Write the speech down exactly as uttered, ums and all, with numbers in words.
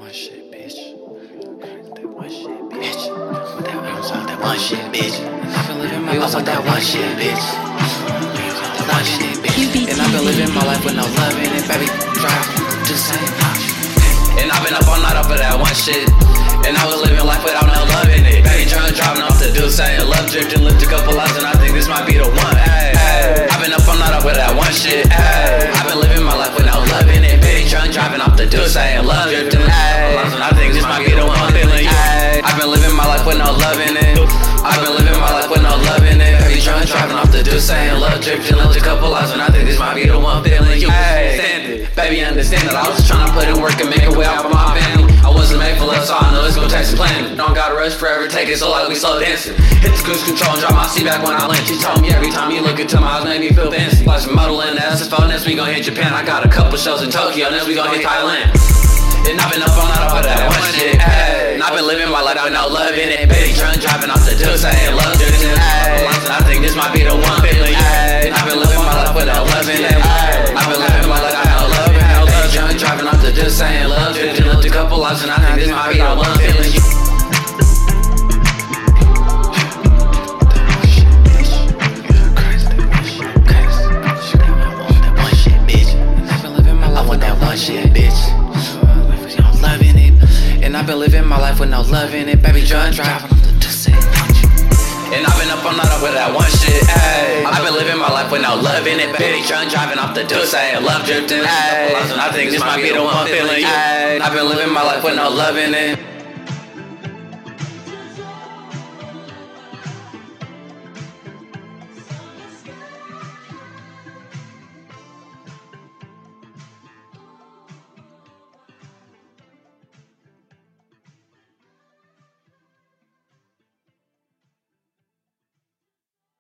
one shit, bitch. That one shit, bitch. That was all that one shit, bitch. I've been living my life with that one shit, bitch. That one shit, bitch. And I've been living my life with no love in it, baby. Drive, just say. And I've been up all night off of that one shit. And I was living life without no love in it. Baby, trying driving off the do saying love drifting, lift a couple lives, and I think this might be the one. Ay, ay. I've been up all night off with that one shit. Ay. I've been living my life with no love in it. Baby, trying driving off the do saying love drifting, lift a couple lives, and I think this might be the one. Feeling you. Ay. I've been living my life with no love in it. I've been living my life with no love in it. Baby, trying driving off the do saying love drifting, lift a couple lives, and I think this might be the one. Feeling you. Ay. Understand it, baby, understand that I was trying to put in work and make a way out for my family. I wasn't made for love, so I know it's gonna take some planning. Don't gotta rush forever, take it so like we slow dancing. Hit the cruise control and drop my seat back when I land. She told me every time you look into my eyes, make me feel fancy. Like some modeling, that's the phone. Next we gon' hit Japan. I got a couple shows in Tokyo. Next we gon' hit Thailand. And I've been up all night off of that one shit. Ay. And I've been living my life with no love in it. Baby, drunk driving off the do saying love drifting. And I think this might be the one. Feeling you. And I've been living my life with no love in it. Ay. I've been living my life with no love in it. Baby, drunk driving off the do saying love drifting. Lived a couple lives and I think this might be the one. Feeling you. Shit, bitch. Loving it, and I've been living my life with no love in it. Baby, drunk driving on the pussy. And I've been up all night with that one shit. Ay. I've been living my life with no love in it. Baby, drunk driving off the do saying love drifting. Ay. I think this might be the one. Feeling you. I've been living my life with no love in it.